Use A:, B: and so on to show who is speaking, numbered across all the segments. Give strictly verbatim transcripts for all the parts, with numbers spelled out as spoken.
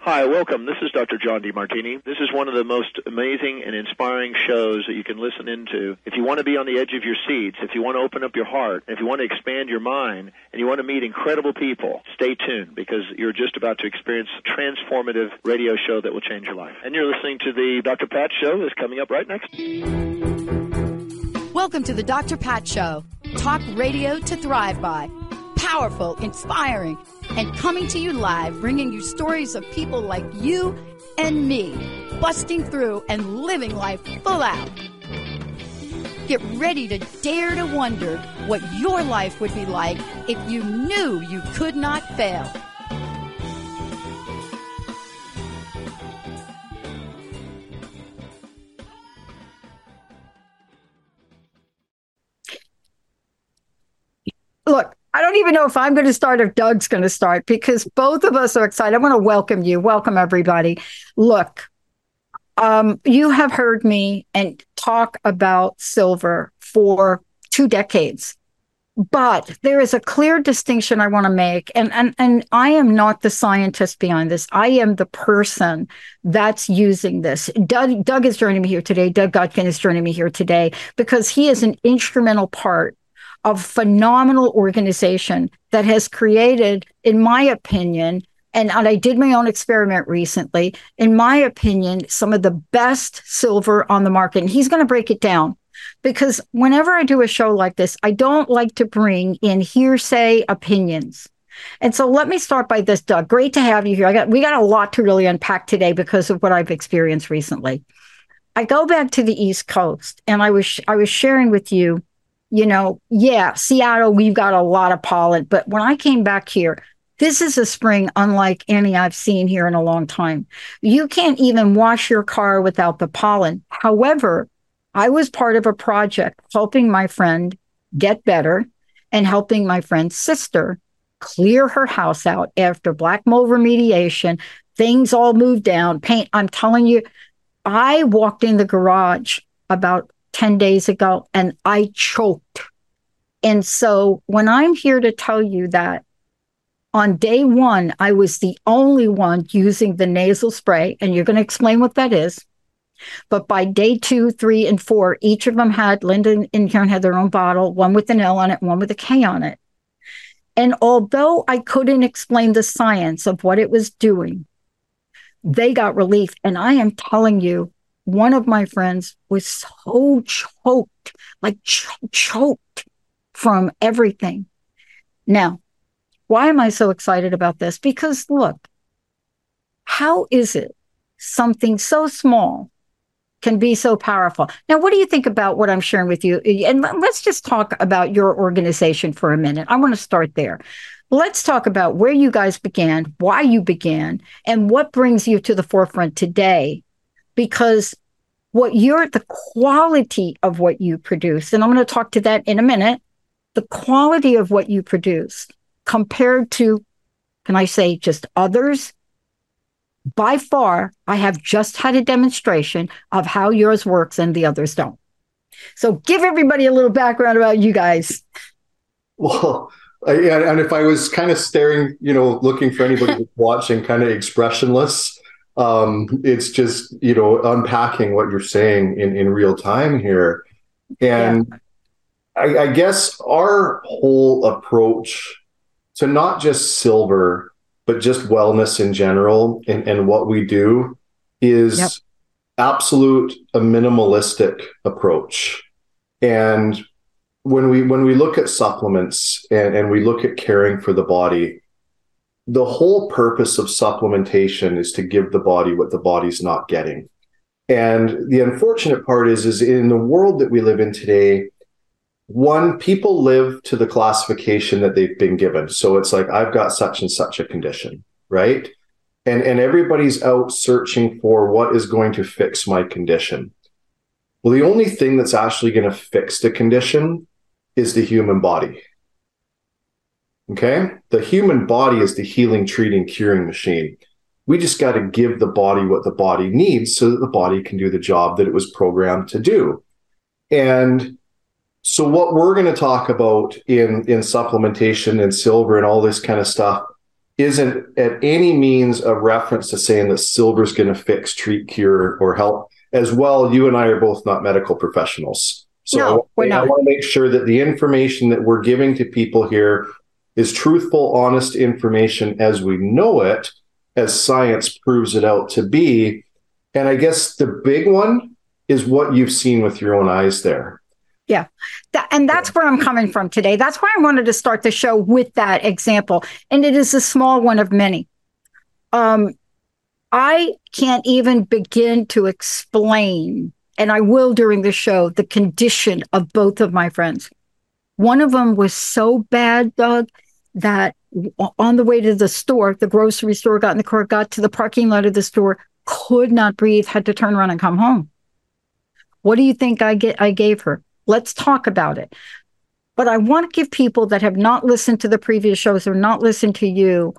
A: Hi, welcome. This is Doctor John DeMartini. This is one of the most amazing and inspiring shows that you can listen into. If you want to be on the edge of your seats, if you want to open up your heart, if you want to expand your mind, and you want to meet incredible people, stay tuned because you're just about to experience a transformative radio show that will change your life. And you're listening to the Doctor Pat Show that's coming up right next.
B: Welcome to the Doctor Pat Show. Talk radio to thrive by. Powerful, inspiring, and coming to you live, bringing you stories of people like you and me, busting through and living life full out. Get ready to dare to wonder what your life would be like if you knew you could not fail.
C: Look, I don't even know if I'm going to start or if Doug's going to start because both of us are excited. I want to welcome you. Welcome, everybody. Look, um, you have heard me and talk about silver for two decades, but there is a clear distinction I want to make. And, and, and I am not the scientist behind this. I am the person that's using this. Doug, Doug is joining me here today. Doug Godkin is joining me here today because he is an instrumental part of phenomenal organization that has created, in my opinion, and, and I did my own experiment recently, in my opinion, some of the best silver on the market. And he's going to break it down because whenever I do a show like this, I don't like to bring in hearsay opinions. And so let me start by this, Doug. Great to have you here. I got we got a lot to really unpack today because of what I've experienced recently. I go back to the East Coast and I was I was sharing with you, you know, yeah, Seattle, we've got a lot of pollen. But when I came back here, this is a spring unlike any I've seen here in a long time. You can't even wash your car without the pollen. However, I was part of a project helping my friend get better and helping my friend's sister clear her house out after black mold remediation. Things all moved down, paint. I'm telling you, I walked in the garage about ten days ago and I choked. And so when I'm here to tell you that on day one, I was the only one using the nasal spray, and you're going to explain what that is. But by day two, three, and four, each of them had, Linda and Karen had their own bottle, one with an L on it, one with a K on it. And although I couldn't explain the science of what it was doing, they got relief. And I am telling you, one of my friends was so choked, like ch- choked from everything. Now, why am I so excited about this? Because look, how is it something so small can be so powerful? Now, what do you think about what I'm sharing with you? And let's just talk about your organization for a minute. I want to start there. Let's talk about where you guys began, why you began, and what brings you to the forefront today. Because what you're, the quality of what you produce, and I'm going to talk to that in a minute, the quality of what you produce compared to, can I say, just others, by far, I have just had a demonstration of how yours works and the others don't. So give everybody a little background about you guys.
D: Well, I, and if I was kind of staring, you know, looking for anybody who's watching kind of expressionless, Um, it's just, you know, unpacking what you're saying in, in real time here. And yeah. I, I guess our whole approach to not just silver, but just wellness in general and, and what we do is yep. absolute a minimalistic approach. And when we when we look at supplements and, and we look at caring for the body, the whole purpose of supplementation is to give the body what the body's not getting. And the unfortunate part is, is in the world that we live in today, one, people live to the classification that they've been given. So it's like, I've got such and such a condition, right? And, and everybody's out searching for what is going to fix my condition. Well, the only thing that's actually going to fix the condition is the human body. Okay? The human body is the healing, treating, curing machine. We just got to give the body what the body needs so that the body can do the job that it was programmed to do. And so what we're going to talk about in, in supplementation and silver and all this kind of stuff isn't at any means a reference to saying that silver is going to fix, treat, cure, or help. As well, you and I are both not medical professionals. So
C: No, we're
D: I,
C: not.
D: I want to make sure that the information that we're giving to people here is truthful, honest information as we know it, as science proves it out to be. And I guess the big one is what you've seen with your own eyes there.
C: Yeah. That, and that's where I'm coming from today. That's why I wanted to start the show with that example. And it is a small one of many. Um, I can't even begin to explain, and I will during the show, the condition of both of my friends. One of them was so bad, Doug, that on the way to the store, the grocery store, got in the car, got to the parking lot of the store, could not breathe, had to turn around and come home. What do you think I get? I gave her? Let's talk about it. But I want to give people that have not listened to the previous shows or not listened to you,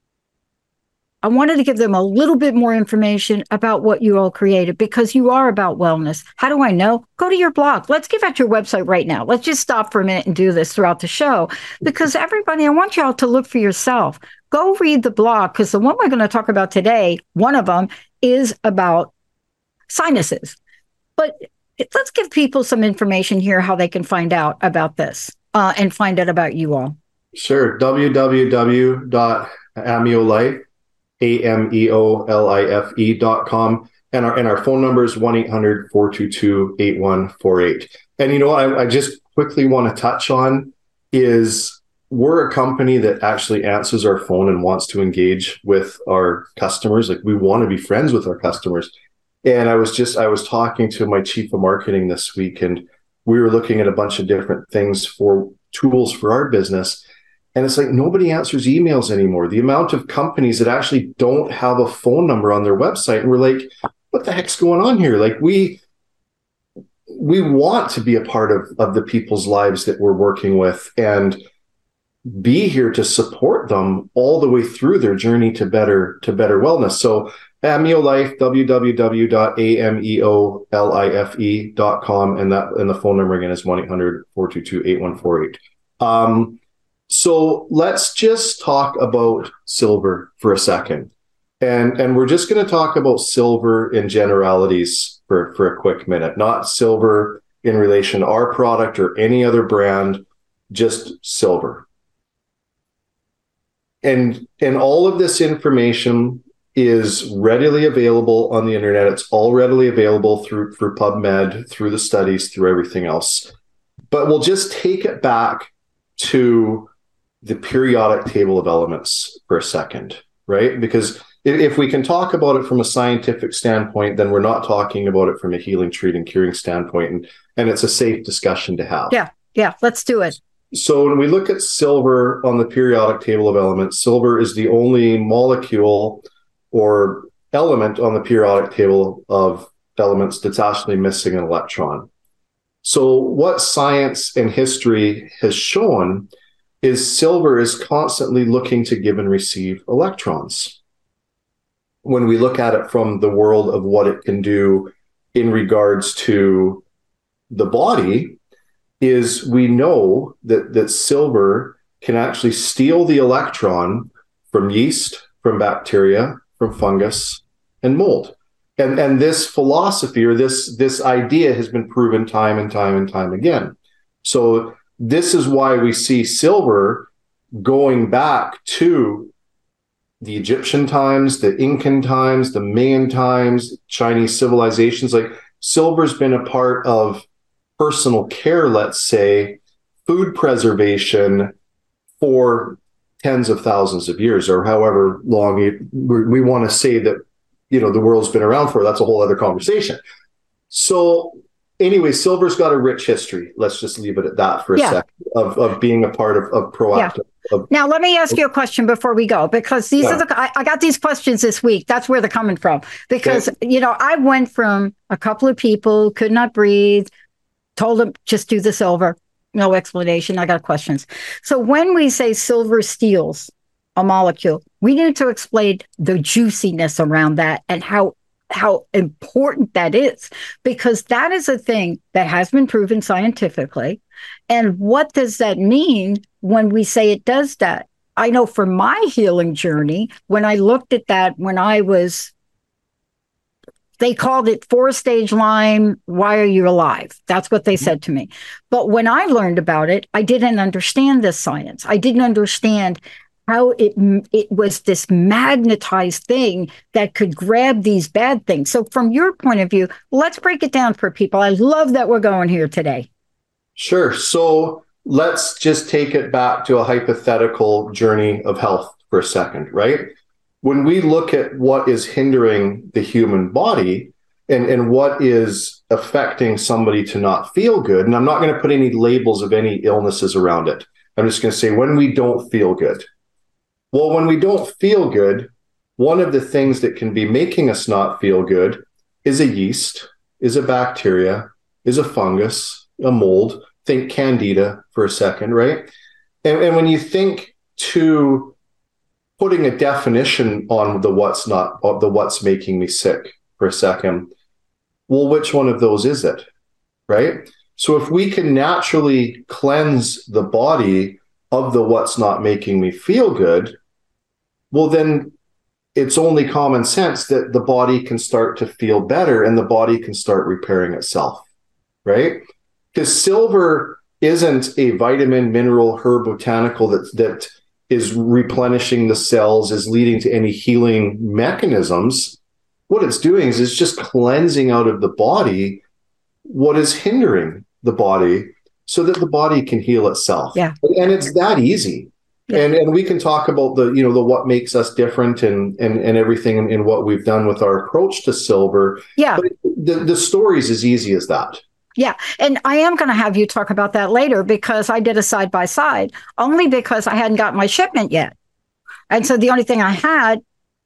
C: I wanted to give them a little bit more information about what you all created, because you are about wellness. How do I know? Go to your blog. Let's give out your website right now. Let's just stop for a minute and do this throughout the show, because everybody, I want y'all to look for yourself. Go read the blog, because the one we're going to talk about today, one of them is about sinuses. But let's give people some information here, how they can find out about this uh, and find out about you all.
D: Sure. w w w dot ameolife, A M E O L I F E dot com. And our, and our phone number is one eight hundred, four two two, eight one four eight. And you know what I, I just quickly want to touch on is we're a company that actually answers our phone and wants to engage with our customers. Like, we want to be friends with our customers. And I was just, I was talking to my chief of marketing this week, and we were looking at a bunch of different things for tools for our business. And it's like, nobody answers emails anymore. The amount of companies that actually don't have a phone number on their website. And we're like, what the heck's going on here? Like, we, we want to be a part of, of the people's lives that we're working with and be here to support them all the way through their journey to better, to better wellness. So Ameolife, w w w dot a m e o l i f e dot com. And that, and the phone number again is one eight hundred, four two two, eight one four eight. Um, So let's just talk about silver for a second. And, and we're just going to talk about silver in generalities for, for a quick minute, not silver in relation to our product or any other brand, just silver. And, and all of this information is readily available on the internet. It's all readily available through, through PubMed, through the studies, through everything else. But we'll just take it back to the periodic table of elements for a second, right? Because if we can talk about it from a scientific standpoint, then we're not talking about it from a healing, treating, curing standpoint. And, and it's a safe discussion to have.
C: Yeah, yeah, let's do it.
D: So when we look at silver on the periodic table of elements, silver is the only molecule or element on the periodic table of elements that's actually missing an electron. So what science and history has shown is silver is constantly looking to give and receive electrons. When we look at it from the world of what it can do in regards to the body, is we know that, that silver can actually steal the electron from yeast, from bacteria, from fungus, and mold. And, and this philosophy or this, this idea has been proven time and time and time again. So this is why we see silver going back to the Egyptian times, the Incan times, the Mayan times, Chinese civilizations. Like, silver's been a part of personal care, let's say, food preservation for tens of thousands of years, or however long it, we want to say that, you know, the world's been around for. That's a whole other conversation. So anyway, silver's got a rich history. Let's just leave it at that for a
C: Yeah.
D: second of, of being a part of, of proactive. Yeah. Of,
C: now, let me ask you a question before we go, because these yeah. are the, I, I got these questions this week. That's where they're coming from. Because, okay. you know, I went from a couple of people could not breathe, told them just do the silver, no explanation. I got questions. So when we say silver steals a molecule, we need to explain the juiciness around that and how how important that is, because that is a thing that has been proven scientifically. And what does that mean when we say it does that? I know from my healing journey, when I looked at that, when I was, they called it four stage Lyme. Why are you alive? That's what they said to me. But when I learned about it, I didn't understand this science. I didn't understand how it it was this magnetized thing that could grab these bad things. So from your point of view, let's break it down for people. I love that we're going here today.
D: Sure. So let's just take it back to a hypothetical journey of health for a second, right? When we look at what is hindering the human body and, and what is affecting somebody to not feel good, and I'm not going to put any labels of any illnesses around it. I'm just going to say when we don't feel good. Well, when we don't feel good, one of the things that can be making us not feel good is a yeast, is a bacteria, is a fungus, a mold. Think candida for a second, right? And, and when you think to putting a definition on the what's not, the what's making me sick for a second, well, which one of those is it, right? So if we can naturally cleanse the body of the what's not making me feel good, well, then it's only common sense that the body can start to feel better and the body can start repairing itself, right? Because silver isn't a vitamin, mineral, herb, botanical that, that is replenishing the cells, is leading to any healing mechanisms. What it's doing is it's just cleansing out of the body what is hindering the body so that the body can heal itself.
C: Yeah.
D: And it's that easy. Yeah. And and we can talk about the, you know, the what makes us different and and, and everything in, in what we've done with our approach to silver.
C: Yeah.
D: But the, the story's as easy as that.
C: Yeah. And I am going to have you talk about that later because I did a side by side only because I hadn't got my shipment yet. And so the only thing I had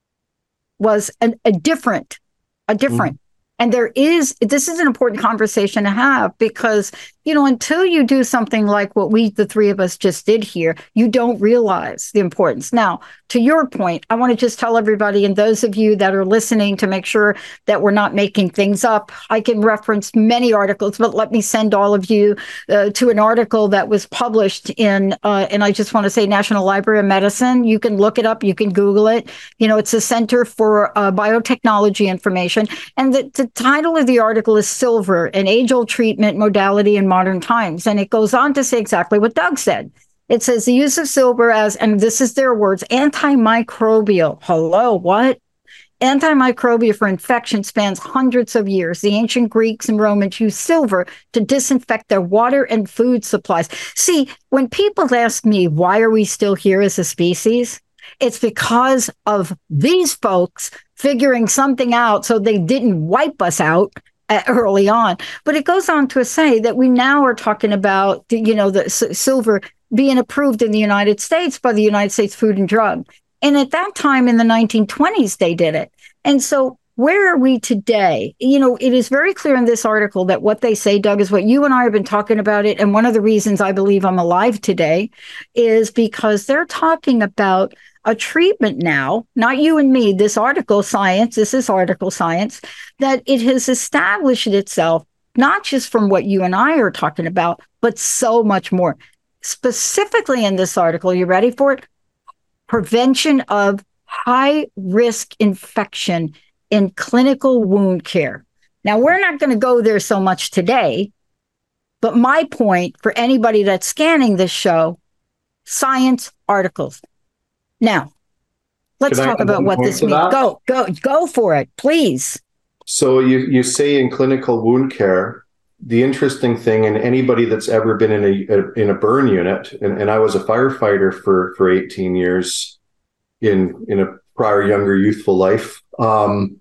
C: was a, a different, a different. Mm-hmm. And there is, this is an important conversation to have because, you know, until you do something like what we, the three of us just did here, you don't realize the importance. Now, to your point, I want to just tell everybody and those of you that are listening to make sure that we're not making things up. I can reference many articles, but let me send all of you uh, to an article that was published in, uh, and I just want to say National Library of Medicine. You can look it up. You can Google it. You know, it's the Center for uh, Biotechnology Information. And the, the title of the article is Silver, an Age-Old Treatment Modality in Modern Times. And it goes on to say exactly what Doug said. It says the use of silver as, and this is their words, antimicrobial. Hello, what? Antimicrobial for infection spans hundreds of years. The ancient Greeks and Romans used silver to disinfect their water and food supplies. See, when people ask me, why are we still here as a species? It's because of these folks figuring something out so they didn't wipe us out early on. But it goes on to say that we now are talking about, you know, the s- silver being approved in the United States by the United States Food and Drug. And at that time in the nineteen twenties, they did it. And so where are we today? You know, it is very clear in this article that what they say, Doug, is what you and I have been talking about it. And one of the reasons I believe I'm alive today is because they're talking about a treatment now, not you and me, this article science, this is article science, that it has established itself, not just from what you and I are talking about, but so much more. Specifically in this article, you ready for it? Prevention of high risk infection in clinical wound care. Now, we're not going to go there so much today, but my point for anybody that's scanning this show, science articles. Now, let's
D: Can
C: talk
D: I,
C: about what this means.
D: That?
C: Go, go, go for it, please.
D: So you, you say in clinical wound care, the interesting thing, and anybody that's ever been in a, a in a burn unit, and, and I was a firefighter for, for eighteen years in, in a prior younger youthful life. Um,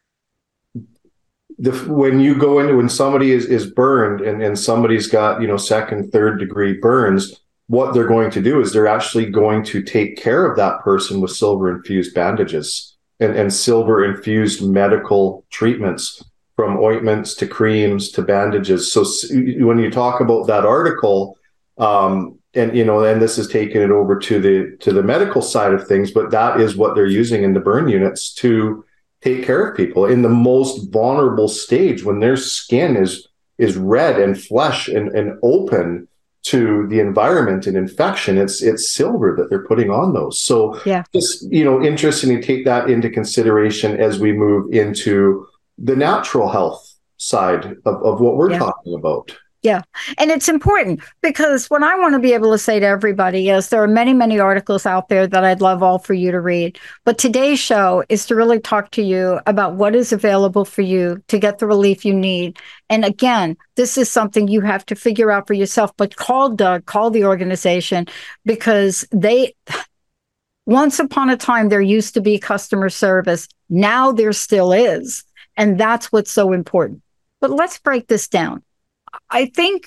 D: the, when you go into, when somebody is, is burned and, and somebody's got, you know, second, third degree burns, what they're going to do is they're actually going to take care of that person with silver infused bandages and, and silver infused medical treatments, from ointments to creams to bandages. So when you talk about that article, um, and, you know, and this is taking it over to the, to the medical side of things, but that is what they're using in the burn units to take care of people in the most vulnerable stage when their skin is, is red and flesh and, and open. to the environment and infection, it's it's silver that they're putting on those. So
C: yeah,
D: it's, you know, interesting to take that into consideration as we move into the natural health side of, of what we're
C: yeah.
D: talking about.
C: Yeah. And it's important because what I want to be able to say to everybody is there are many, many articles out there that I'd love all for you to read. But today's show is to really talk to you about what is available for you to get the relief you need. And again, this is something you have to figure out for yourself. But call Doug, call the organization, because they, once upon a time, there used to be customer service. Now there still is. And that's what's so important. But let's break this down. I think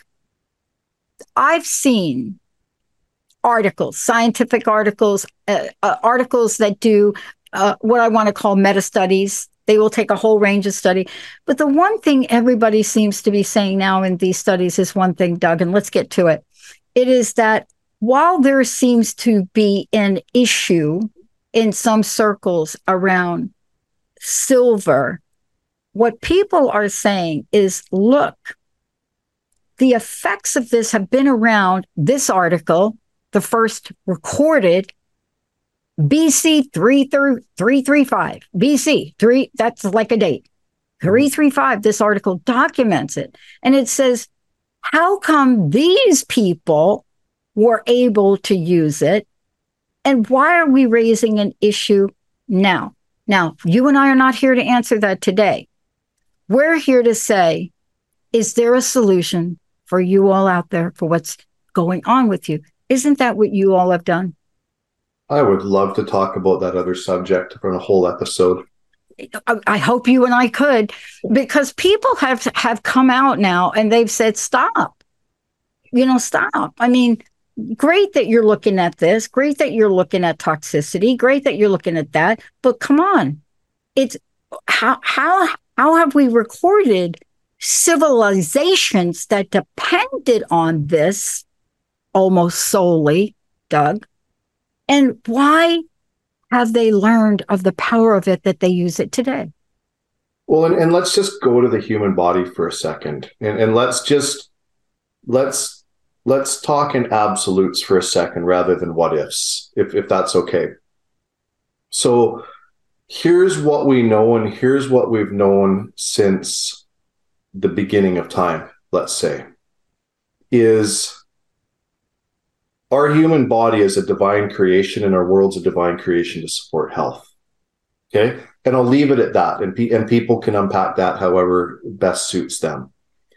C: I've seen articles, scientific articles, uh, uh, articles that do uh, what I want to call meta studies. They will take a whole range of study. But the one thing everybody seems to be saying now in these studies is one thing, Doug, and let's get to it. It is that while there seems to be an issue in some circles around silver, what people are saying is, look, the effects of this have been around. This article, the first recorded B C three thirty-five, B C three, that's like a date, three thirty-five, this article documents it. And it says, how come these people were able to use it? And why are we raising an issue now? Now, you and I are not here to answer that today. We're here to say, is there a solution for you all out there for what's going on with you? Isn't that what you all have done?
D: I would love to talk about that other subject for a whole episode.
C: I, I hope you and I could, because people have, have come out now and they've said, stop, you know, stop. I mean, great that you're looking at this, great that you're looking at toxicity, great that you're looking at that, but come on. It's how, how, how have we recorded civilizations that depended on this almost solely, Doug? And why have they learned of the power of it that they use it today?
D: Well, and, and let's just go to the human body for a second. And, and let's just, let's, let's talk in absolutes for a second rather than what ifs, if, if that's okay. So here's what we know, and here's what we've known since the beginning of time, let's say, is our human body is a divine creation and our world's a divine creation to support health. Okay. And I'll leave it at that. And, pe- and people can unpack that however best suits them.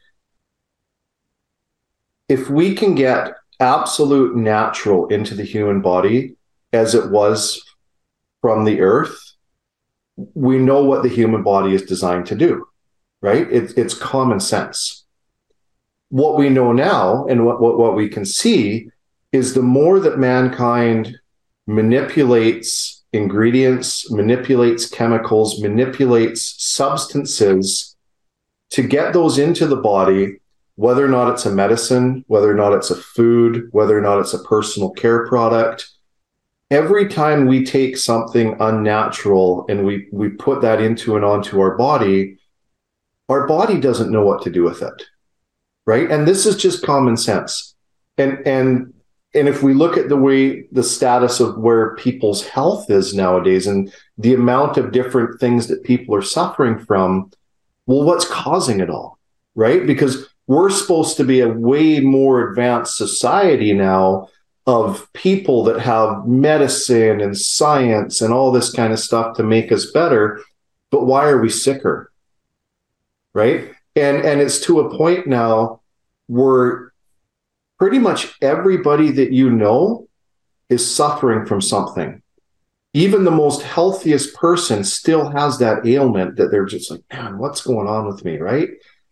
D: If we can get absolute natural into the human body as it was from the earth, we know what the human body is designed to do. Right? It, it's common sense. What we know now and what, what, what we can see is the more that mankind manipulates ingredients, manipulates chemicals, manipulates substances to get those into the body, whether or not it's a medicine, whether or not it's a food, whether or not it's a personal care product, every time we take something unnatural and we, we put that into and onto our body, our body doesn't know what to do with it, right? And this is just common sense. And and and if we look at the way the status of where people's health is nowadays and the amount of different things that people are suffering from, well, what's causing it all, right? Because we're supposed to be a way more advanced society now of people that have medicine and science and all this kind of stuff to make us better. But why are we sicker? Right? And and it's to a point now where pretty much everybody that you know is suffering from something. Even the most healthiest person still has that ailment that they're just like, man, what's going on with me, right?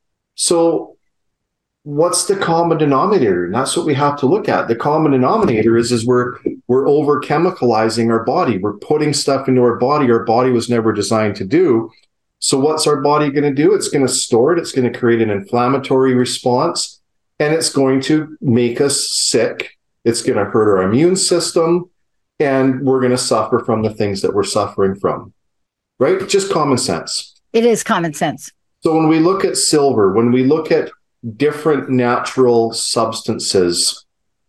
D: So what's the common denominator? And that's what we have to look at. The common denominator is, is we're, we're over-chemicalizing our body. We're putting stuff into our body our body was never designed to do. So what's our body going to do? It's going to store it. It's going to create an inflammatory response, and it's going to make us sick. It's going to hurt our immune system, and we're going to suffer from the things that we're suffering from, right? Just common sense.
C: It is common sense.
D: So when we look at silver, when we look at different natural substances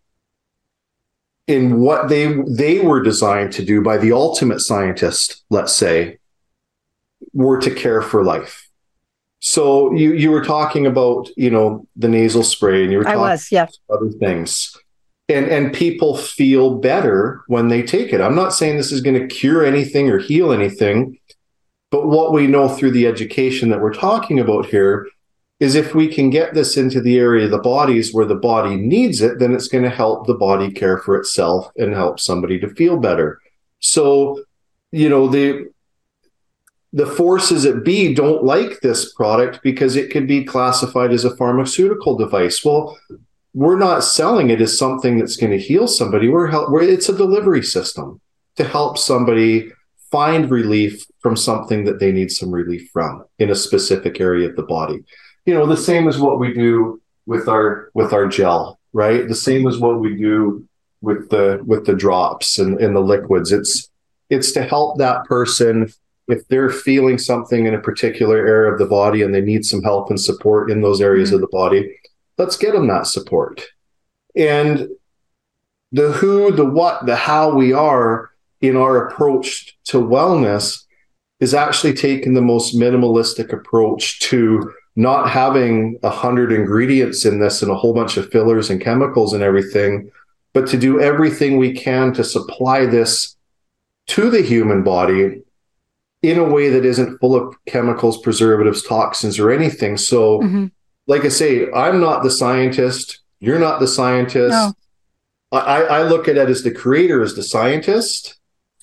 D: in what they they were designed to do by the ultimate scientist, let's say, were to care for life. So you you were talking about, you know, the nasal spray, and you were talking
C: I was, yeah.
D: about other things. And and people feel better when they take it. I'm not saying this is going to cure anything or heal anything, but what we know through the education that we're talking about here is if we can get this into the area of the bodies where the body needs it, then it's going to help the body care for itself and help somebody to feel better. So, you know, the the forces at B don't like this product because it could be classified as a pharmaceutical device. Well, we're not selling it as something that's going to heal somebody. We're, help, we're it's a delivery system to help somebody find relief from something that they need some relief from in a specific area of the body. You know, the same as what we do with our with our gel, right? The same as what we do with the with the drops and, and the liquids. It's it's to help that person if they're feeling something in a particular area of the body and they need some help and support in those areas mm-hmm. of the body. Let's get them that support. And the who, the what, the how we are in our approach to wellness is actually taking the most minimalistic approach to not having a hundred ingredients in this and a whole bunch of fillers and chemicals and everything, but to do everything we can to supply this to the human body in a way that isn't full of chemicals, preservatives, toxins, or anything. So, mm-hmm. like I say, I'm not the scientist. You're not the scientist.
C: No.
D: I, I look at it as the creator is the scientist.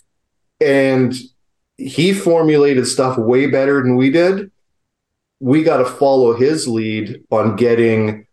D: And he formulated stuff way better than we did. We got to follow his lead on getting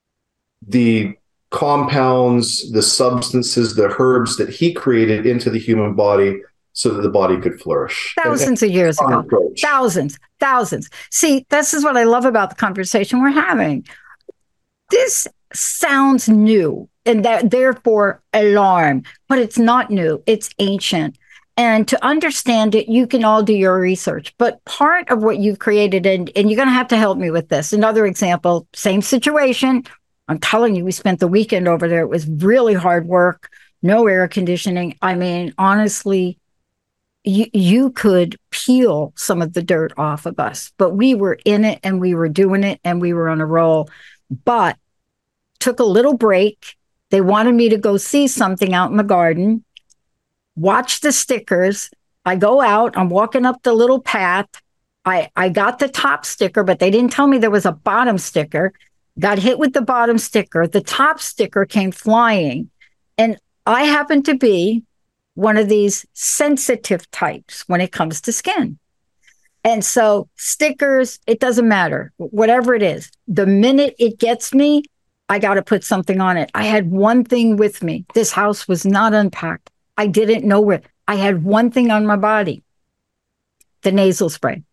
D: the compounds, the substances, the herbs that he created into the human body so that the body could flourish.
C: Thousands and, of years ago. Approach. Thousands, thousands. See, this is what I love about the conversation we're having. This sounds new and that therefore alarm, but it's not new. It's ancient. And to understand it, you can all do your research. But part of what you've created, and, and you're going to have to help me with this. Another example, same situation. I'm telling you, we spent the weekend over there. It was really hard work, no air conditioning. I mean, honestly, you, you could peel some of the dirt off of us. But we were in it, and we were doing it, and we were on a roll. But took a little break. They wanted me to go see something out in the garden. Watch the stickers. I go out, I'm walking up the little path. I, I got the top sticker, but they didn't tell me there was a bottom sticker. Got hit with the bottom sticker. The top sticker came flying. And I happen to be one of these sensitive types when it comes to skin. And so stickers, it doesn't matter, whatever it is. The minute it gets me, I got to put something on it. I had one thing with me. This house was not unpacked. I didn't know where. I had one thing on my body, the nasal spray.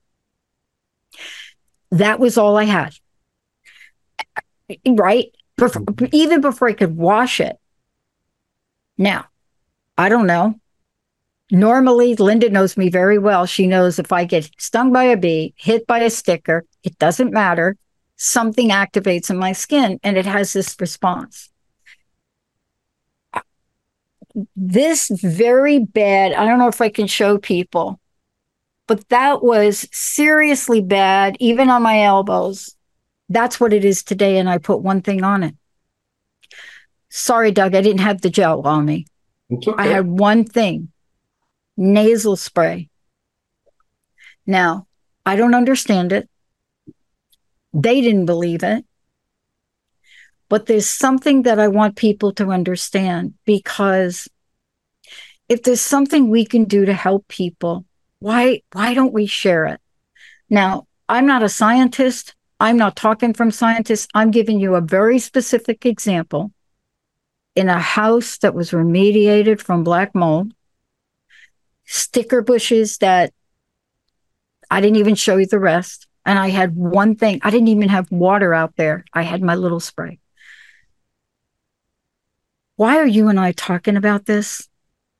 C: That was all I had. Right? Before, even before I could wash it. Now, I don't know. Normally, Linda knows me very well. She knows if I get stung by a bee, hit by a sticker, it doesn't matter. Something activates in my skin and it has this response. This very bad, I don't know if I can show people, but that was seriously bad, even on my elbows. That's what it is today, and I put one thing on it. Sorry, Doug, I didn't have the gel on me.
D: It's okay.
C: I had one thing, nasal spray. Now, I don't understand it. They didn't believe it. But there's something that I want people to understand, because if there's something we can do to help people, why, why don't we share it? Now, I'm not a scientist. I'm not talking from scientists. I'm giving you a very specific example. In a house that was remediated from black mold, sticker bushes that I didn't even show you the rest. And I had one thing. I didn't even have water out there. I had my little spray. Why are you and I talking about this?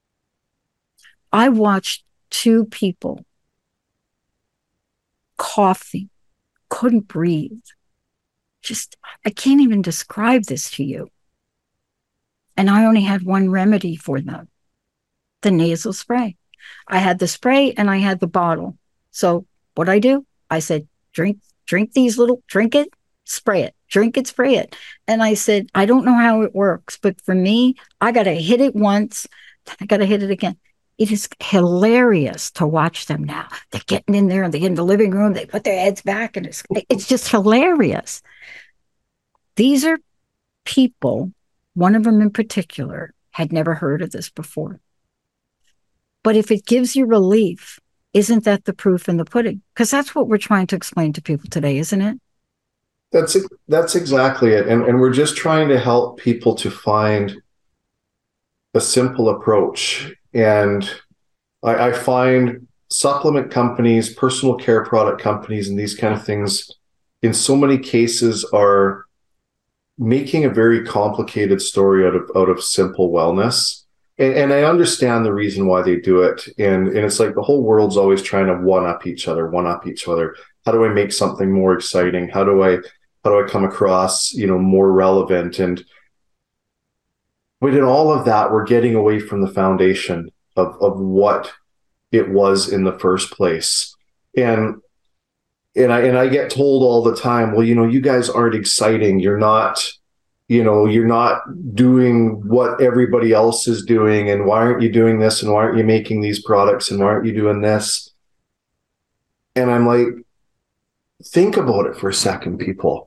C: I watched two people coughing, couldn't breathe. just, I can't even describe this to you. And I only had one remedy for them, the nasal spray. I had the spray and I had the bottle. So what I do, I said, drink, drink these little, drink it, spray it, drink it, spray it. And I said, I don't know how it works, but for me, I got to hit it once. I got to hit it again. It is hilarious to watch them now. They're getting in there and they're in the living room. They put their heads back and it's, it's just hilarious. These are people, one of them in particular, had never heard of this before. But if it gives you relief, isn't that the proof in the pudding? Because that's what we're trying to explain to people today, isn't it?
D: That's that's exactly it. And, and we're just trying to help people to find a simple approach. And I, I find supplement companies, personal care product companies, and these kind of things, in so many cases, are making a very complicated story out of out of simple wellness. And, and I understand the reason why they do it. And, and it's like the whole world's always trying to one-up each other, one-up each other. How do I make something more exciting? How do I how do I come across, you know, more relevant? And but in all of that, we're getting away from the foundation of, of what it was in the first place. And and I and I get told all the time, well, you know, you guys aren't exciting. You're not, you know, you're not doing what everybody else is doing. And why aren't you doing this? And why aren't you making these products? And why aren't you doing this? And I'm like, think about it for a second, people.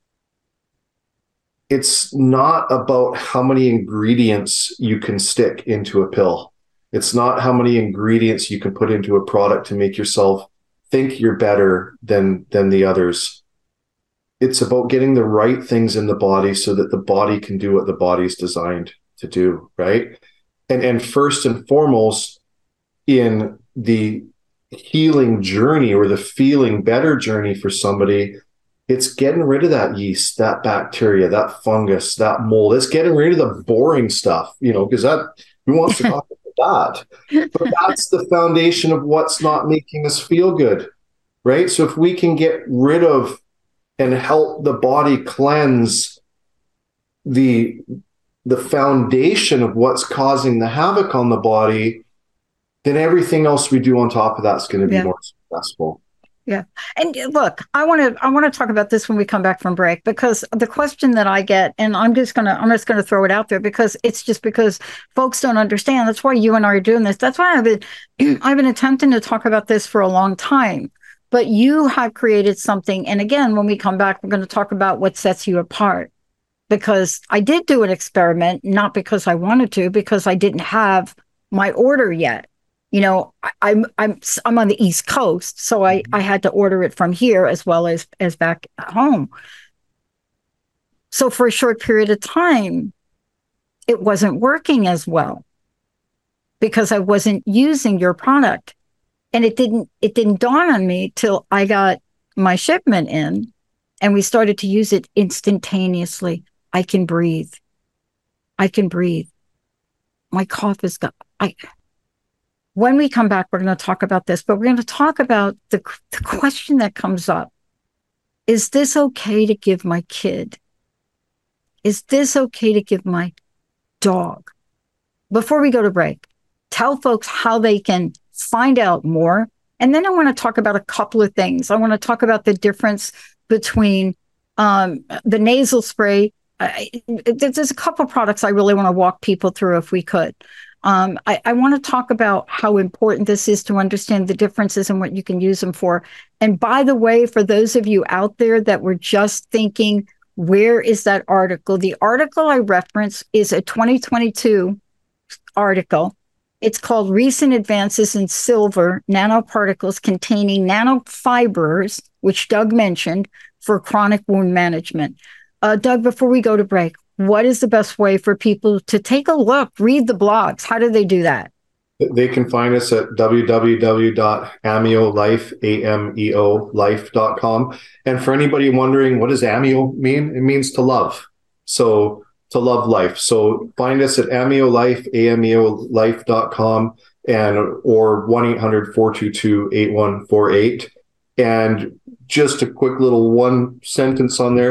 D: It's not about how many ingredients you can stick into a pill. It's not how many ingredients you can put into a product to make yourself think you're better than, than the others. It's about getting the right things in the body so that the body can do what the body's designed to do, right? And, and first and foremost, in the healing journey or the feeling better journey for somebody, it's getting rid of that yeast, that bacteria, that fungus, that mold. It's getting rid of the boring stuff, you know, because that, who wants to talk about that? But that's the foundation of what's not making us feel good, right? So if we can get rid of and help the body cleanse the, the foundation of what's causing the havoc on the body, then everything else we do on top of that's going to be yeah. more successful.
C: Yeah. And look, I want to I want to talk about this when we come back from break, because the question that I get, and I'm just going to I'm just going to throw it out there because it's just because folks don't understand. That's why you and I are doing this. That's why I've been I've been attempting to talk about this for a long time. But you have created something. And again, when we come back, we're going to talk about what sets you apart. Because I did do an experiment, not because I wanted to, because I didn't have my order yet. You know, I, I'm I'm I'm on the East Coast, so I, I had to order it from here as well as as back at home. So for a short period of time, it wasn't working as well because I wasn't using your product, and it didn't it didn't dawn on me till I got my shipment in, and we started to use it instantaneously. I can breathe. I can breathe. My cough is gone. I. When we come back, we're going to talk about this, but we're going to talk about the, the question that comes up. Is this okay to give my kid? Is this okay to give my dog? Before we go to break, tell folks how they can find out more. And then I want to talk about a couple of things. I want to talk about the difference between um, the nasal spray. I, there's a couple of products I really want to walk people through if we could. Um, I, I want to talk about how important this is to understand the differences and what you can use them for. And by the way, for those of you out there that were just thinking, where is that article? The article I reference is a twenty twenty-two article. It's called Recent Advances in Silver Nanoparticles Containing Nanofibers, which Doug mentioned, for Chronic Wound Management. Uh, Doug, before we go to break, what is the best way for people to take a look, read the blogs? How do they do that?
D: They can find us at w w w dot ameo life, A M E O life dot com. And for anybody wondering, what does ameo mean? It means to love. So to love life. So find us at ameo life, A M E O life dot com, and or one eight hundred, four two two, eight one four eight. And just a quick little one sentence on there.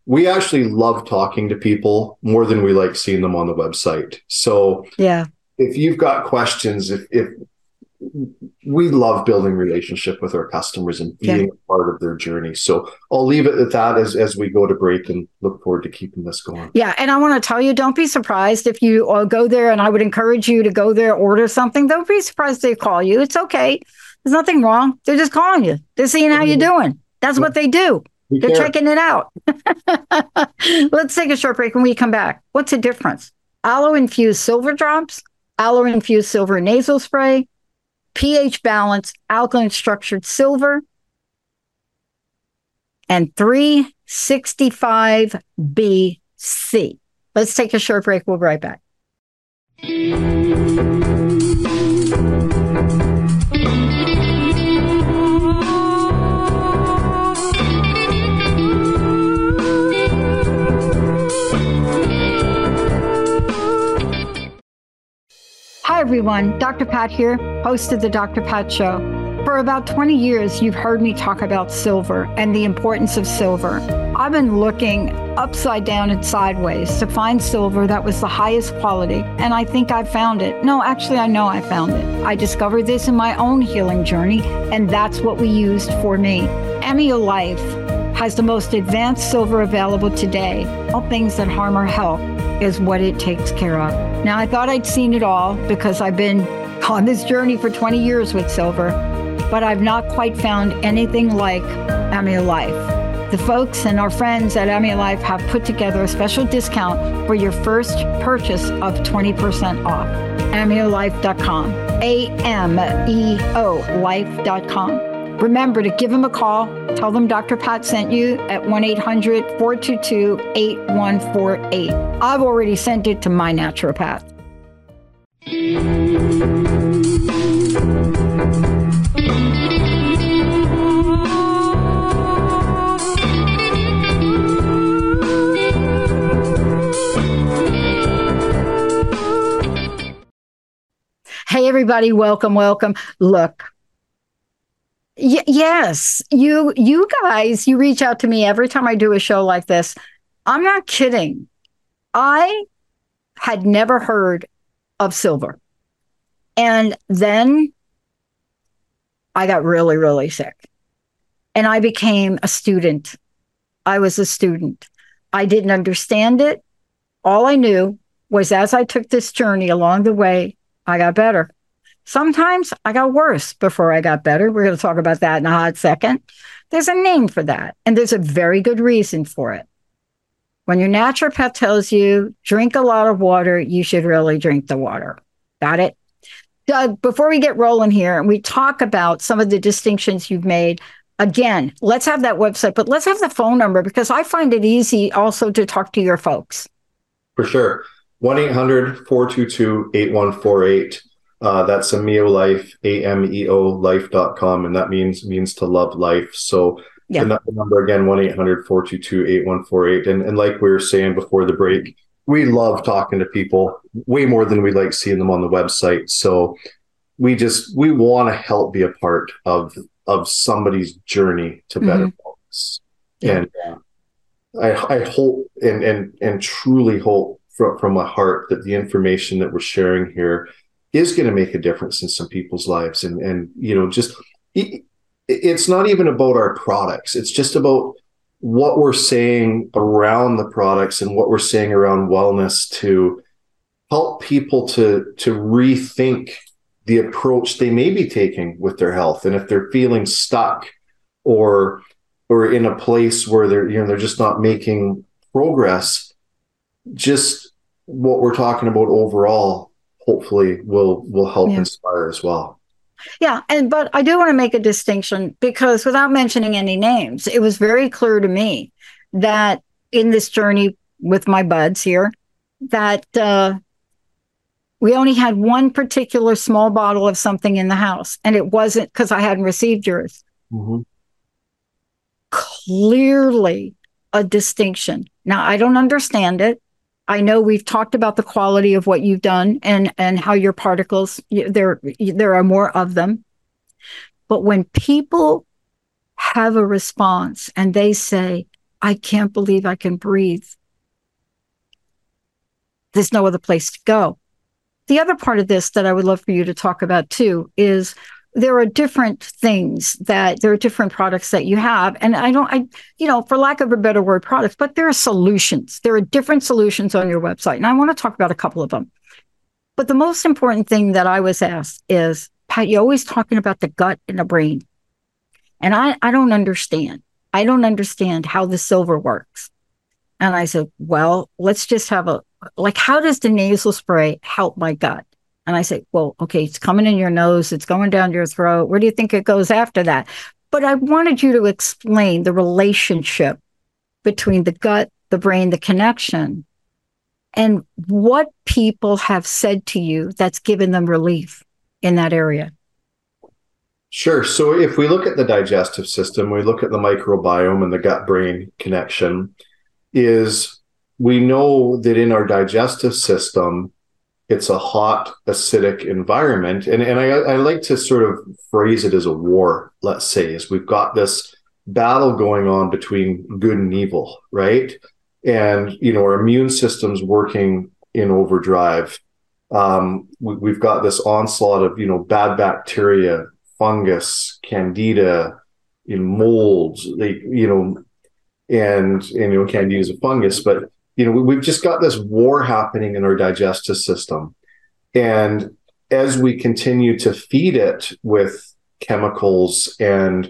D: we actually love talking to people more than we like seeing them on the website. So
C: yeah,
D: if you've got questions, if, if we love building relationship with our customers and being
C: yeah.
D: a part of their journey. So I'll leave it at that as, as we go to break, and look forward to keeping this going.
C: Yeah. And I want to tell you, don't be surprised if you uh, go there, and I would encourage you to go there, order something. Don't be surprised they call you. It's okay. There's nothing wrong. They're just calling you. They're seeing how you're doing. That's what they do.
D: We
C: They're
D: care.
C: checking it out. Let's take a short break. When we come back, what's the difference? Aloe-infused silver drops, aloe-infused silver nasal spray, pH balance, alkaline structured silver, and three sixty-five B C. Let's take a short break. We'll be right back. Hi, everyone. Doctor Pat here, host of the Doctor Pat Show. For about twenty years, you've heard me talk about silver and the importance of silver. I've been looking upside down and sideways to find silver that was the highest quality, and I think I found it. No, actually, I know I found it. I discovered this in my own healing journey, and that's what we used for me. Amio Life has the most advanced silver available today. All things that harm our health is what it takes care of. Now, I thought I'd seen it all because I've been on this journey for twenty years with silver, but I've not quite found anything like Amio Life. The folks and our friends at Amio Life have put together a special discount for your first purchase of twenty percent off. amio life dot com. A M E O life dot com. Remember to give them a call. Tell them Doctor Pat sent you at one eight hundred, four two two, eight one four eight. I've already sent it to my naturopath. Hey, everybody. Welcome, welcome. Look. Y- yes, you you guys, you reach out to me every time I do a show like this. I'm not kidding. I had never heard of silver. And then I got really, really sick. And I became a student. I was a student. I didn't understand it. All I knew was as I took this journey along the way, I got better. Sometimes I got worse before I got better. We're going to talk about that in a hot second. There's a name for that, and there's a very good reason for it. When your naturopath tells you drink a lot of water, you should really drink the water. Got it? Doug, before we get rolling here and we talk about some of the distinctions you've made, again, let's have that website, but let's have the phone number because I find it easy also to talk to your folks.
D: For sure. one eight hundred, four two two, eight one four eight. Uh, that's Amio Life, A M E O life dot com, and that means means to love life. So
C: yeah.
D: the number again, one eight hundred, four two two, eight one four eight. And, and like we were saying before the break, we love talking to people way more than we like seeing them on the website. So we just, we want to help be a part of, of somebody's journey to better
C: mm-hmm.
D: wellness.
C: Yeah.
D: And uh, I, I hope and, and, and truly hope from, from my heart that the information that we're sharing here is going to make a difference in some people's lives. And, and, you know, just, it, it's not even about our products. It's just about what we're saying around the products and what we're saying around wellness to help people to, to rethink the approach they may be taking with their health. And if they're feeling stuck or, or in a place where they're, you know, they're just not making progress, just what we're talking about overall hopefully will will help yeah. inspire as well.
C: Yeah, and but I do want to make a distinction because without mentioning any names, it was very clear to me that in this journey with my buds here, that uh, we only had one particular small bottle of something in the house, and it wasn't because I hadn't received yours.
D: Mm-hmm.
C: Clearly a distinction. Now, I don't understand it. I know we've talked about the quality of what you've done and, and how your particles, there, there are more of them. But when people have a response and they say, I can't believe I can breathe. There's no other place to go. The other part of this that I would love for you to talk about too is there are different things that there are different products that you have. And I don't, I, you know, for lack of a better word, products, but there are solutions. There are different solutions on your website. And I want to talk about a couple of them. But the most important thing that I was asked is, Pat, you're always talking about the gut and the brain. And I, I don't understand. I don't understand how the silver works. And I said, well, let's just have a, like, how does the nasal spray help my gut? And I say, well, okay, it's coming in your nose. It's going down your throat. Where do you think it goes after that? But I wanted you to explain the relationship between the gut, the brain, the connection, and what people have said to you that's given them relief in that area.
D: Sure. So if we look at the digestive system, we look at the microbiome and the gut-brain connection, is we know that in our digestive system, it's a hot, acidic environment. And, and I, I like to sort of phrase it as a war, let's say, is we've got this battle going on between good and evil, right? And, you know, our immune system's working in overdrive. Um, we, we've got this onslaught of, you know, bad bacteria, fungus, candida, you know, molds, they, you know, and, and, you know, candida is a fungus, but you know, we've just got this war happening in our digestive system. And as we continue to feed it with chemicals and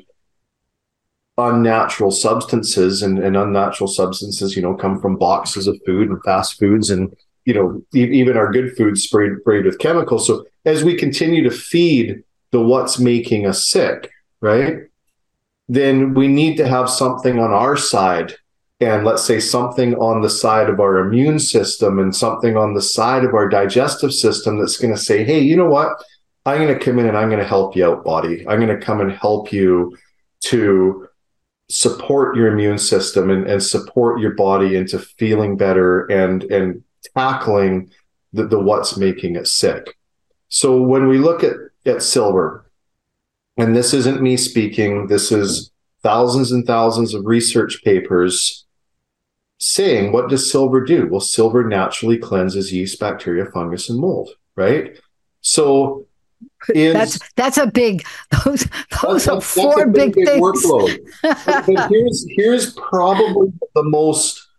D: unnatural substances, and, and unnatural substances, you know, come from boxes of food and fast foods and, you know, even our good food sprayed, sprayed with chemicals. So as we continue to feed the what's making us sick, right, then we need to have something on our side. And let's say something on the side of our immune system and something on the side of our digestive system that's going to say, hey, you know what? I'm going to come in and I'm going to help you out, body. I'm going to come and help you to support your immune system and, and support your body into feeling better and, and tackling the, the what's making it sick. So when we look at, at silver, and this isn't me speaking, this is thousands and thousands of research papers saying, what does silver do? Well, silver naturally cleanses yeast, bacteria, fungus, and mold, right? So is,
C: that's that's a big, those, those that's, are four
D: that's
C: big, big
D: things.
C: Workload.
D: but, but here's, here's probably the most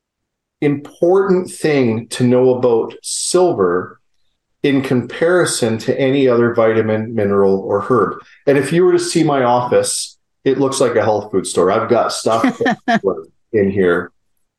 D: important thing to know about silver in comparison to any other vitamin, mineral, or herb. And if you were to see my office, it looks like a health food store. I've got stuff in here.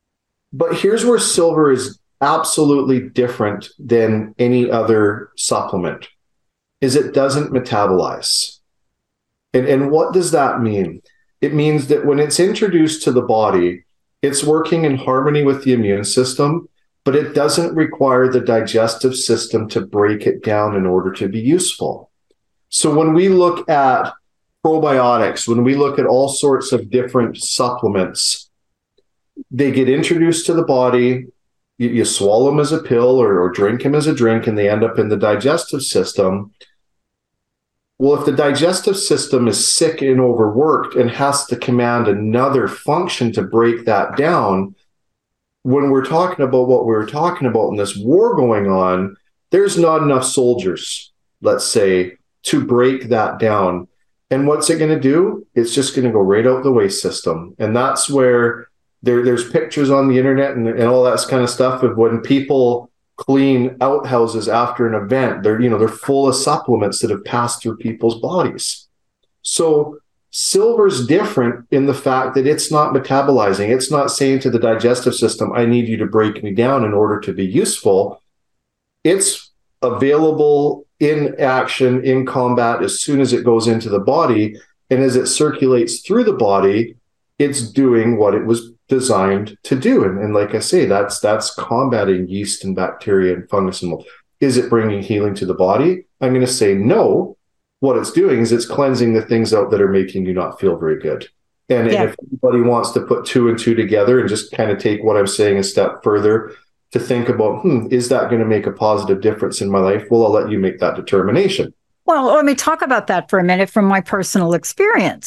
D: But here's where silver is absolutely different than any other supplement, is it doesn't metabolize. And, and what does that mean? It means that when it's introduced to the body, it's working in harmony with the immune system, but it doesn't require the digestive system to break it down in order to be useful. So when we look at probiotics, when we look at all sorts of different supplements, they get introduced to the body, you, you swallow them as a pill or, or drink them as a drink, and they end up in the digestive system. Well, if the digestive system is sick and overworked and has to command another function to break that down, when we're talking about what we were talking about in this war going on, there's not enough soldiers, let's say, to break that down. And what's it going to do? It's just going to go right out the waste system. And that's where there, there's pictures on the internet and, and all that kind of stuff of when people clean outhouses after an event, they're, you know, they're full of supplements that have passed through people's bodies. So silver's different in the fact that it's not metabolizing. It's not saying to the digestive system, I need you to break me down in order to be useful. It's available in action, in combat, as soon as it goes into the body. And as it circulates through the body, it's doing what it was designed to do. And, and like I say, that's that's combating yeast and bacteria and fungus and mold. Is it bringing healing to the body? I'm going to say no. What it's doing is it's cleansing the things out that are making you not feel very good. And, yeah. and if anybody wants to put two and two together and just kind of take what I'm saying a step further to think about, hmm, is that going to make a positive difference in my life? Well, I'll let you make that determination.
C: Well, let me talk about that for a minute from my personal experience.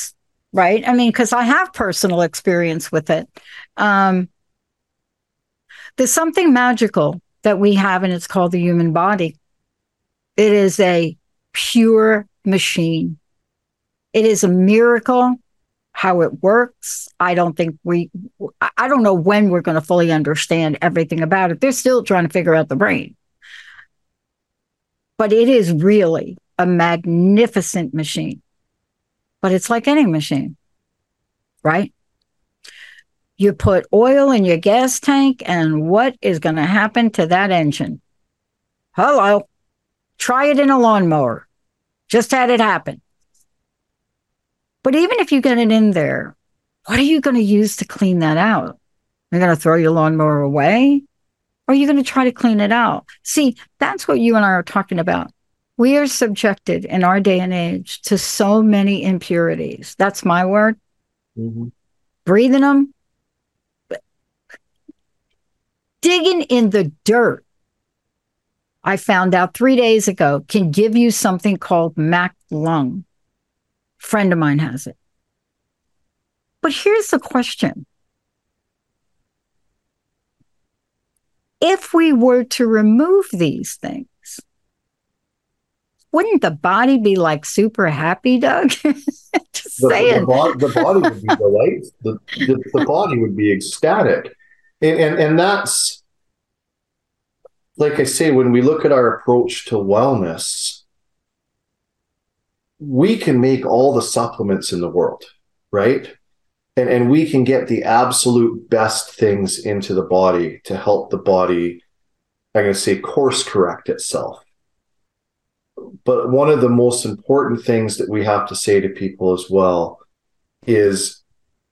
C: right? I mean, because I have personal experience with it. Um, there's something magical that we have, and it's called the human body. It is a pure machine. It is a miracle how it works. I don't think we, I don't know when we're going to fully understand everything about it. They're still trying to figure out the brain. But it is really a magnificent machine. But it's like any machine, right? You put oil in your gas tank, and what is going to happen to that engine? Hello. Try it in a lawnmower. Just had it happen. But even if you get it in there, what are you going to use to clean that out? You're going to throw your lawnmower away? Or are you going to try to clean it out? See, that's what you and I are talking about. We are subjected in our day and age to so many impurities. That's my word. Mm-hmm. Breathing them. Digging in the dirt, I found out three days ago, can give you something called M A C lung. Friend of mine has it. But here's the question. If we were to remove these things, wouldn't the body be like super happy, Doug? Just
D: the,
C: saying.
D: The, bo- the body would be delighted. The, the, the body would be ecstatic. And, and, and that's, like I say, when we look at our approach to wellness, we can make all the supplements in the world, right? And, and we can get the absolute best things into the body to help the body, I'm going to say, course correct itself. But one of the most important things that we have to say to people as well is,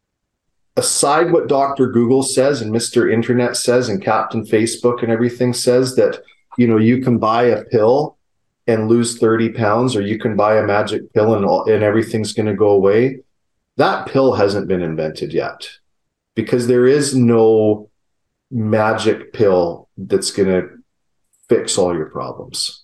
D: aside what Doctor Google says and Mister Internet says and Captain Facebook and everything says, that, you know, you can buy a pill and lose thirty pounds, or you can buy a magic pill and, all, and everything's going to go away. That pill hasn't been invented yet, because there is no magic pill that's going to fix all your problems.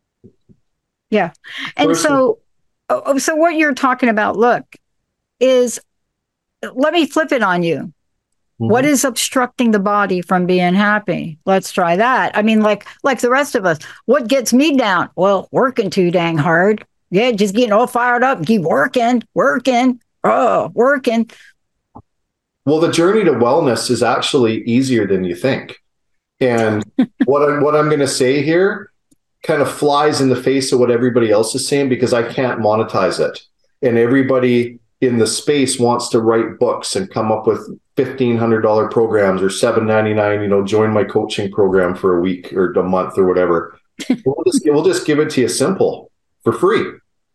C: Yeah. And First, so, so what you're talking about, look, is, let me flip it on you. Mm-hmm. What is obstructing the body from being happy? Let's try that. I mean, like, like the rest of us, what gets me down? Well, working too dang hard. Yeah. Just getting all fired up, keep working, working, oh, working.
D: Well, the journey to wellness is actually easier than you think. And what I, what I'm going to say here kind of flies in the face of what everybody else is saying, because I can't monetize it. And everybody in the space wants to write books and come up with fifteen hundred dollars programs or seven ninety-nine, you know, join my coaching program for a week or a month or whatever. we'll, just, we'll just give it to you simple, for free.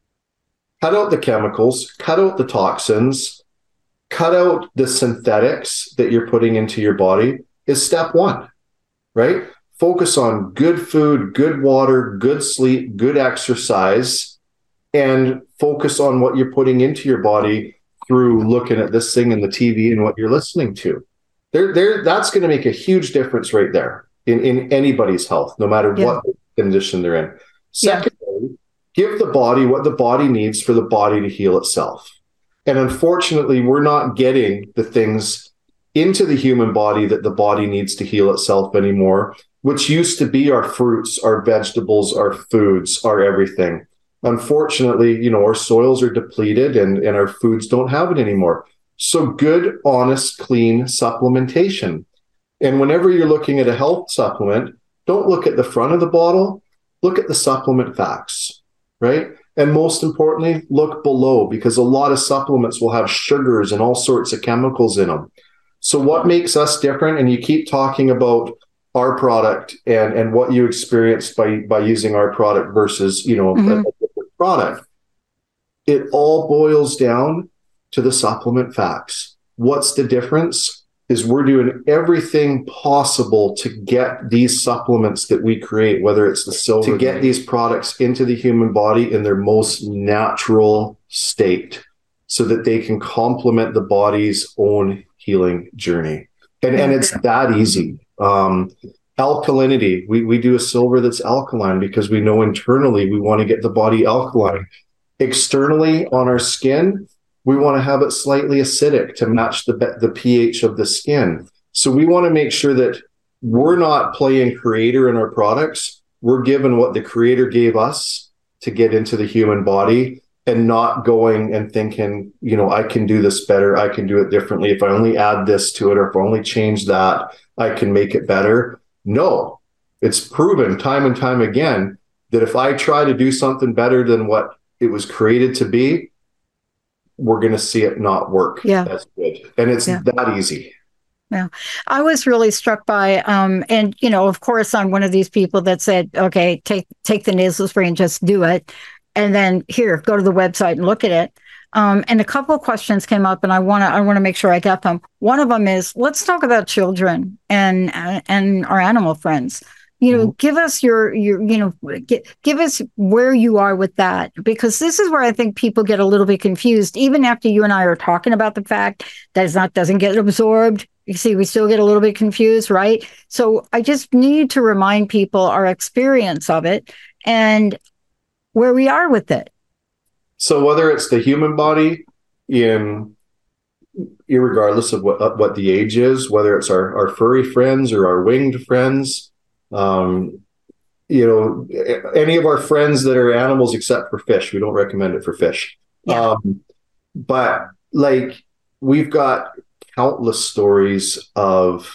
D: Cut out the chemicals, cut out the toxins, cut out the synthetics that you're putting into your body is step one, right? Focus on good food, good water, good sleep, good exercise, and focus on what you're putting into your body through looking at this thing in the T V and what you're listening to. There, there, that's going to make a huge difference right there in, in anybody's health, no matter yeah. what condition they're in. Secondly, yeah. give the body what the body needs for the body to heal itself. And unfortunately, we're not getting the things into the human body that the body needs to heal itself anymore, which used to be our fruits, our vegetables, our foods, our everything. Unfortunately, you know, our soils are depleted and, and our foods don't have it anymore. So good, honest, clean supplementation. And whenever you're looking at a health supplement, don't look at the front of the bottle, look at the supplement facts, right? And most importantly, look below, because a lot of supplements will have sugars and all sorts of chemicals in them. So what makes us different? And you keep talking about our product and, and what you experienced by, by using our product versus, you know, mm-hmm. a, a different product. It all boils down to the supplement facts. What's the difference? Is we're doing everything possible to get these supplements that we create, whether it's the silver, to get these products into the human body in their most natural state so that they can complement the body's own healing journey. And, and it's that easy. Um, alkalinity, we, we do a silver that's alkaline because we know internally we want to get the body alkaline. Externally on our skin, We want to have it slightly acidic to match the, the pH of the skin. So we want to make sure that we're not playing creator in our products. We're given what the creator gave us to get into the human body, and not going and thinking, you know, I can do this better. I can do it differently. If I only add this to it, or if I only change that, I can make it better. No, it's proven time and time again that if I try to do something better than what it was created to be, we're going to see it not work.
C: Yeah.
D: That's good. And it's yeah. that easy.
C: Yeah. I was really struck by, um, and, you know, of course, I'm one of these people that said, okay, take, take the nasal spray and just do it. And then here, go to the website and look at it. Um, and a couple of questions came up, and I want to I want to make sure I get them. One of them is, let's talk about children and and our animal friends. You know, mm-hmm. give us your your you know give, give us where you are with that, because this is where I think people get a little bit confused. Even after you and I are talking about the fact that it's not doesn't get absorbed, you see, we still get a little bit confused, right? So I just need to remind people our experience of it and where we are with it.
D: So whether it's the human body, in irregardless of what what the age is, whether it's our, our furry friends or our winged friends, um, you know, any of our friends that are animals except for fish, we don't recommend it for fish. Yeah. Um, but like, we've got countless stories of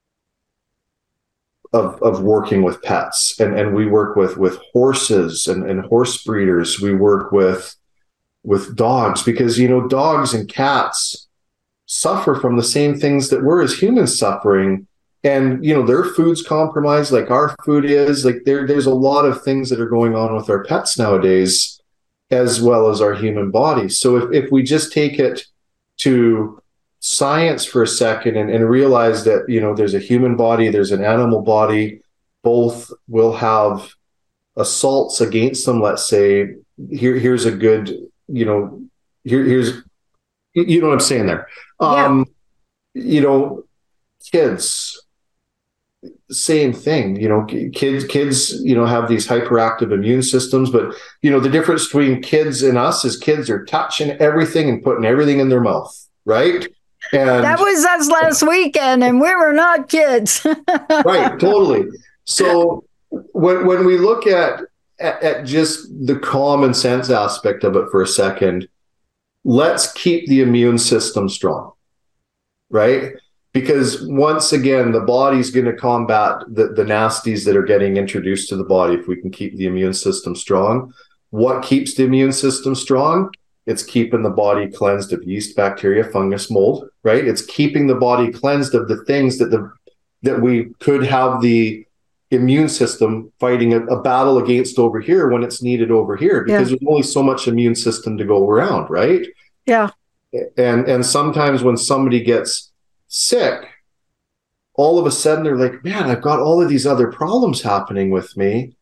D: Of, of working with pets, and, and we work with with horses and, and horse breeders. We work with with dogs, because, you know, dogs and cats suffer from the same things that we're as humans suffering. And, you know, their food's compromised like our food is. Like there, there's a lot of things that are going on with our pets nowadays, as well as our human bodies. So if, if we just take it to science for a second and, and realize that, you know, there's a human body, there's an animal body, both will have assaults against them. Let's say, here, here's a good, you know, here, here's, you know what I'm saying there. Um, yeah. You know, kids, same thing, you know, kids, kids, you know, have these hyperactive immune systems, but, you know, the difference between kids and us is kids are touching everything and putting everything in their mouth, right? And
C: that was us last weekend, and we were not kids.
D: Right, totally. So when when we look at, at at just the common sense aspect of it for a second, let's keep the immune system strong, right? Because once again, the body's going to combat the, the nasties that are getting introduced to the body if we can keep the immune system strong. What keeps the immune system strong? It's keeping the body cleansed of yeast, bacteria, fungus, mold, right? It's keeping the body cleansed of the things that the that we could have the immune system fighting a, a battle against over here when it's needed over here, because yeah. there's only so much immune system to go around, right?
C: Yeah.
D: And and sometimes when somebody gets sick, all of a sudden they're like, man, I've got all of these other problems happening with me.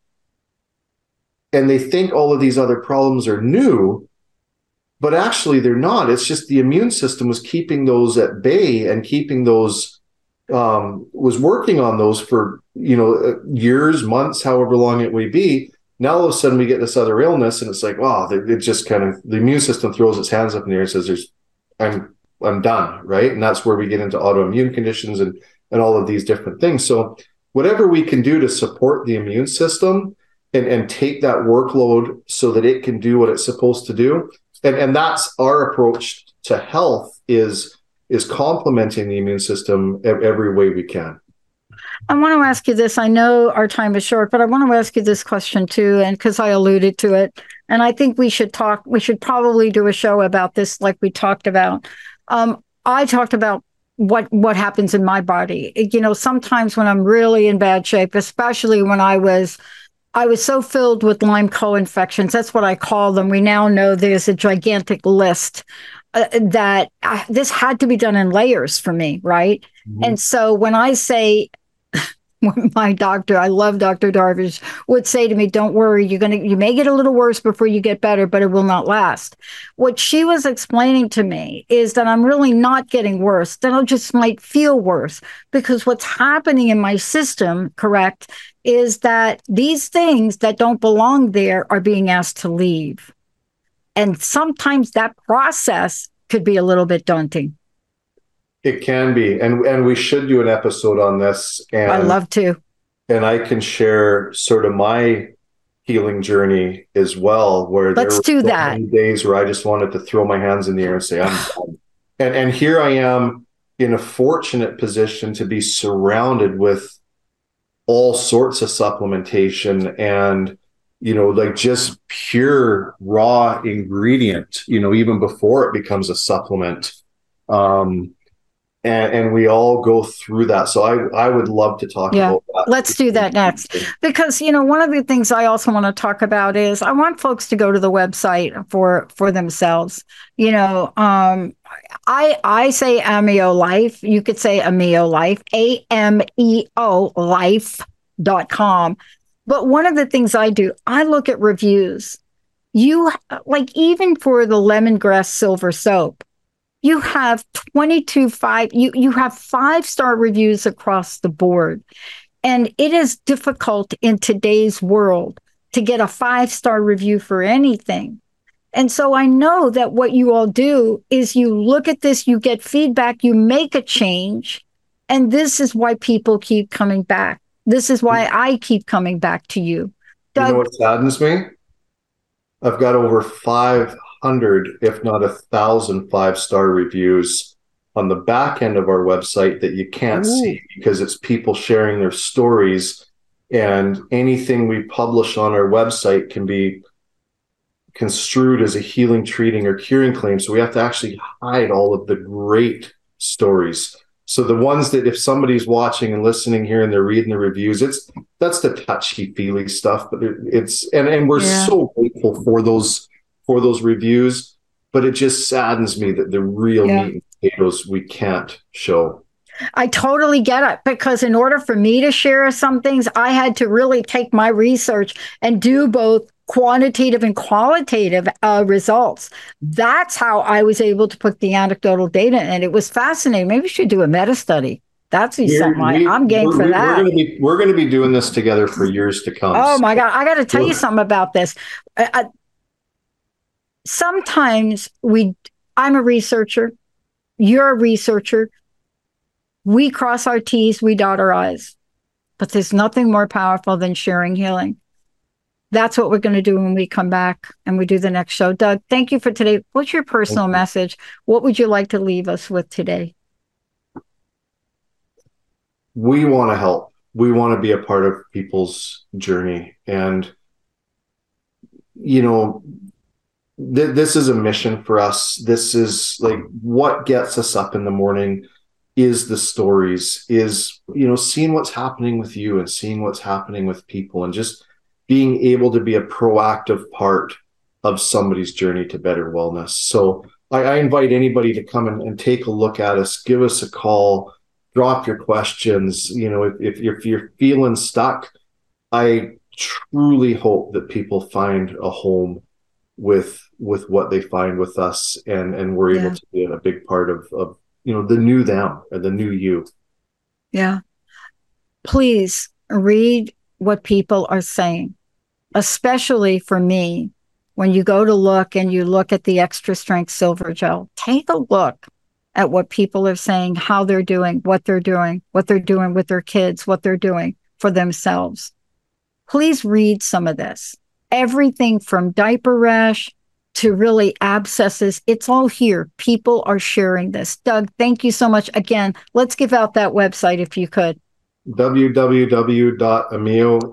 D: And they think all of these other problems are new. But actually, they're not. It's just the immune system was keeping those at bay and keeping those, um, was working on those for, you know, years, months, however long it may be. Now, all of a sudden, we get this other illness, and it's like, wow, it just kind of, the immune system throws its hands up in the air and says, "There's, I'm, I'm done," right? And that's where we get into autoimmune conditions and and all of these different things. So, whatever we can do to support the immune system and and take that workload so that it can do what it's supposed to do. And, and that's our approach to health, is, is complementing the immune system every way we can.
C: I want to ask you this. I know our time is short, but I want to ask you this question too, and because I alluded to it, and I think we should talk, we should probably do a show about this like we talked about. Um, I talked about what what happens in my body. You know, sometimes when I'm really in bad shape, especially when I was I was so filled with Lyme co-infections. That's what I call them. We now know there's a gigantic list uh, that I, this had to be done in layers for me, right? Mm-hmm. And so when I say, when my doctor, I love Doctor Darvish, would say to me, "Don't worry, you're gonna, you may get a little worse before you get better, but it will not last." What she was explaining to me is that I'm really not getting worse, that I just might feel worse, because what's happening in my system, correct, is that these things that don't belong there are being asked to leave. And sometimes that process could be a little bit daunting.
D: It can be. And and we should do an episode on this. And
C: I love to.
D: And I can share sort of my healing journey as well, where
C: Let's
D: there were
C: do
D: so
C: that.
D: many days where I just wanted to throw my hands in the air and say, I'm done. And, and here I am in a fortunate position to be surrounded with all sorts of supplementation and, you know, like just pure raw ingredient, you know, even before it becomes a supplement. Um, And, and we all go through that. So I, I would love to talk
C: yeah.
D: about that.
C: Let's do that next. Because, you know, one of the things I also want to talk about is I want folks to go to the website for, for themselves. You know, um, I I say Ameo Life. You could say Ameo Life, A M E O life dot com. But one of the things I do, I look at reviews. You, like, even for the lemongrass silver soap, you have twenty-two five, you, you have five-star reviews across the board. And it is difficult in today's world to get a five-star review for anything. And so I know that what you all do is you look at this, you get feedback, you make a change. And this is why people keep coming back. This is why I keep coming back to you. Doug,
D: you know what saddens me? I've got over five hundred, if not a thousand five-star reviews on the back end of our website that you can't
C: Ooh.
D: see because it's people sharing their stories, and anything we publish on our website can be construed as a healing, treating, or curing claim. So we have to actually hide all of the great stories. So the ones that if somebody's watching and listening here and they're reading the reviews, it's that's the touchy-feely stuff, but it's and and we're
C: Yeah.
D: so grateful for those for those reviews, but it just saddens me that the real
C: Yeah.
D: meat and potatoes we can't show.
C: I totally get it, because in order for me to share some things, I had to really take my research and do both quantitative and qualitative uh, results. That's how I was able to put the anecdotal data in. And it was fascinating. Maybe we should do a meta study. That's
D: We're-
C: something I,
D: we-
C: I'm game
D: we're,
C: for
D: we-
C: that.
D: We're going to be we're going to be doing this together for years to come.
C: Oh my God. I got to tell you
D: Sure.
C: something about this. I, I, sometimes we, I'm a researcher. You're a researcher. We cross our T's, we dot our I's. But there's nothing more powerful than sharing healing. That's what we're going to do when we come back and we do the next show. Doug, thank you for today. What's your personal
D: Thank you.
C: message? What would you like to leave us with today?
D: We want to help. We want to be a part of people's journey. And, you know, th- this is a mission for us. This is like what gets us up in the morning is the stories, is, you know, seeing what's happening with you and seeing what's happening with people and just being able to be a proactive part of somebody's journey to better wellness. So I, I invite anybody to come and, and take a look at us, give us a call, drop your questions. You know, if, if, if you're feeling stuck, I truly hope that people find a home with with what they find with us, and and we're
C: Yeah.
D: able to be a big part of, of you know, the new them or the new you.
C: Yeah. Please read what people are saying, especially for me. When you go to look and you look at the extra strength silver gel, take a look at what people are saying, how they're doing, what they're doing, what they're doing with their kids, what they're doing for themselves. Please read some of this. Everything from diaper rash to really abscesses, it's all here. People are sharing this. Doug, thank you so much. Again, let's give out that website if you could.
D: w w w dot ameo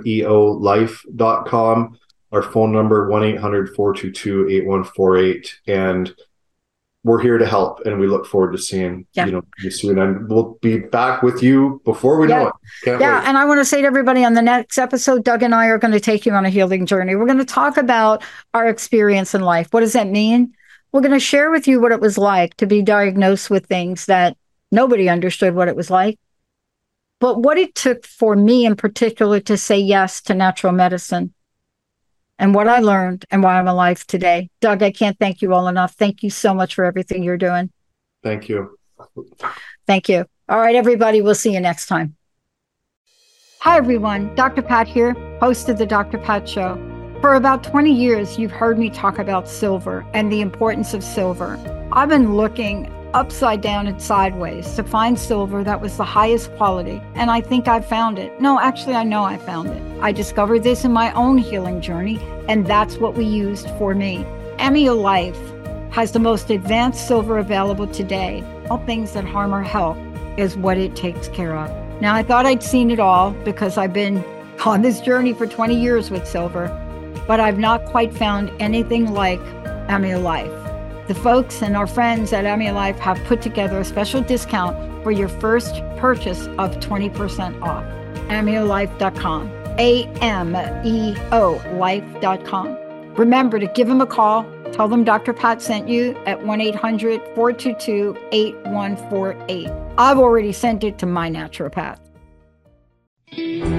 D: life dot com. Our phone number, one eight hundred, four two two, eight one four eight. And we're here to help, and we look forward to seeing
C: Yeah.
D: you know you soon. And we'll be back with you before we
C: Yeah.
D: know it. Can't
C: Yeah,
D: wait.
C: and I want to say to everybody on the next episode, Doug and I are going to take you on a healing journey. We're going to talk about our experience in life. What does that mean? We're going to share with you what it was like to be diagnosed with things that nobody understood what it was like, but what it took for me in particular to say yes to natural medicine, and what I learned and why I'm alive today. Doug, I can't thank you all enough. Thank you so much for everything you're doing.
D: Thank you.
C: Thank you. All right, everybody, we'll see you next time. Hi, everyone. Doctor Pat here, host of the Doctor Pat Show. For about twenty years, you've heard me talk about silver and the importance of silver. I've been looking upside down and sideways to find silver that was the highest quality, and I think I found it. No, actually, I know I found it. I discovered this in my own healing journey, and that's what we used for me. Amio Life has the most advanced silver available today. All things that harm our health is what it takes care of. Now, I thought I'd seen it all because I've been on this journey for twenty years with silver, but I've not quite found anything like Amio Life. The folks and our friends at Amio Life have put together a special discount for your first purchase of twenty percent off. amio life dot com. A M E O life dot com. Remember to give them a call. Tell them Doctor Pat sent you at one eight hundred, four two two, eight one four eight. I've already sent it to my naturopath.